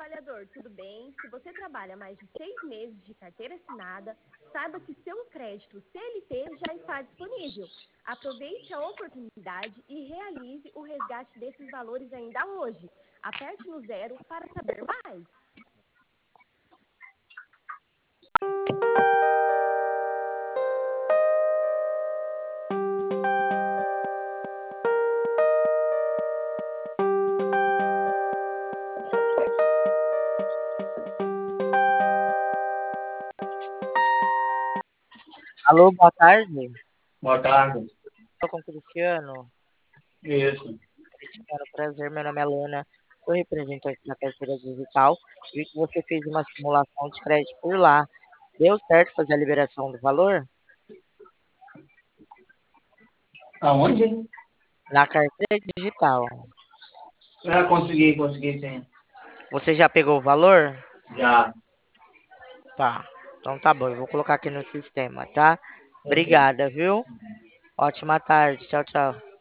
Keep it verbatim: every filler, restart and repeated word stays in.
trabalhador, tudo bem? Se você trabalha mais de seis meses de carteira assinada, saiba que seu crédito C L T já está disponível. Aproveite a oportunidade e realize o resgate desses valores ainda hoje. Aperte no zero para saber mais. Alô, boa tarde. Boa tarde. Estou com o Cristiano. Isso. Cristiano, prazer. Meu nome é Luna. Sou representante da carteira digital. Vi que você fez uma simulação de crédito por lá. Deu certo fazer a liberação do valor? Aonde? Na carteira digital. Ah, consegui, consegui sim. Você já pegou o valor? Já. Tá. Então tá bom, eu vou colocar aqui no sistema, tá? Ok. Obrigada, viu? Ótima tarde. Tchau, tchau.